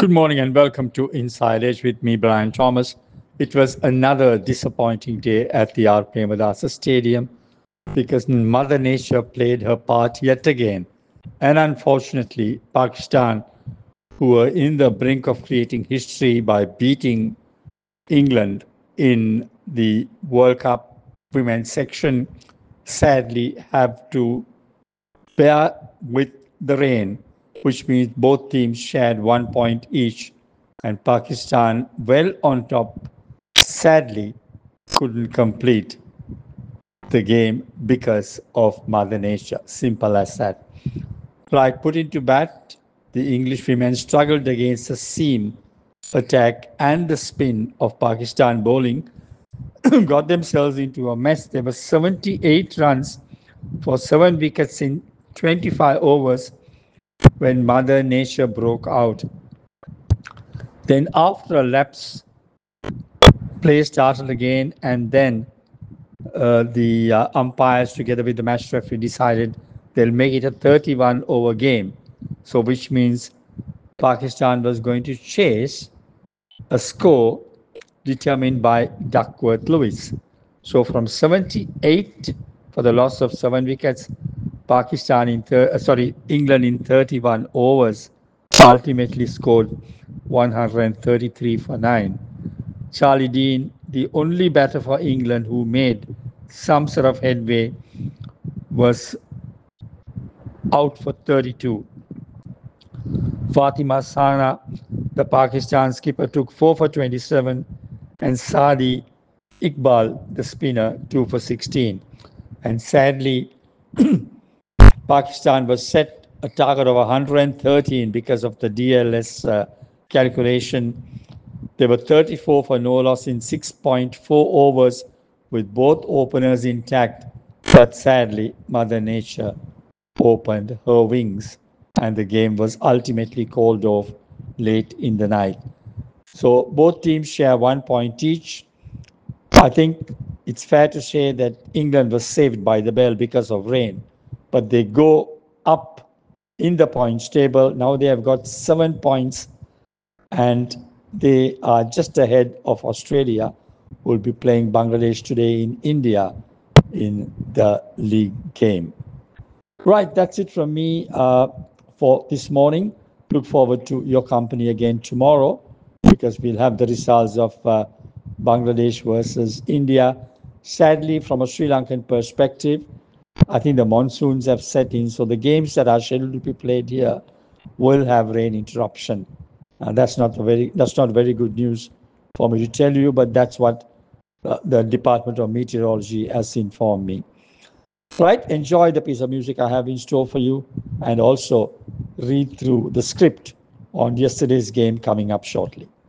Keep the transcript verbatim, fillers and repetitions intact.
Good morning and welcome to Inside Edge with me, Brian Thomas. It was another disappointing day at the R. Premadasa Stadium because Mother Nature played her part yet again. And unfortunately, Pakistan, who were in the brink of creating history by beating England in the World Cup women's section, sadly have to bear with the rain, which means both teams shared one point each, and Pakistan, well on top, sadly couldn't complete the game because of Mother Nature. Simple as that. Right, put into bat, the English women struggled against the seam attack and the spin of Pakistan bowling, got themselves into a mess. There were seventy-eight runs for seven wickets in twenty-five overs when Mother Nature broke out. Then, after a lapse, play started again, and then uh, the uh, umpires, together with the match referee, decided they'll make it a thirty-one over game. So, which means Pakistan was going to chase a score determined by Duckworth Lewis. So, from seventy-eight for the loss of seven wickets, Pakistan in thir- uh, sorry England in thirty-one overs ultimately scored one hundred thirty-three for nine. Charlie Dean, the only batter for England who made some sort of headway, was out for thirty-two. Fatima Sana, the Pakistan skipper, took four for twenty-seven, and Saadi Iqbal, the spinner, two for sixteen. And sadly, Pakistan was set a target of one hundred thirteen because of the D L S uh, calculation. They were thirty-four for no loss in six point four overs with both openers intact. But sadly, Mother Nature opened her wings and the game was ultimately called off late in the night. So both teams share one point each. I think it's fair to say that England was saved by the bell because of rain, but they go up in the points table. Now they have got seven points and they are just ahead of Australia, who will be playing Bangladesh today in India in the league game. Right, that's it from me uh, for this morning. Look forward to your company again tomorrow because we'll have the results of uh, Bangladesh versus India. Sadly, from a Sri Lankan perspective, I think the monsoons have set in, so the games that are scheduled to be played here will have rain interruption. Uh, that's not a very that's not very good news for me to tell you, but that's what uh, the Department of Meteorology has informed me. Right, enjoy the piece of music I have in store for you, and also read through the script on yesterday's game coming up shortly.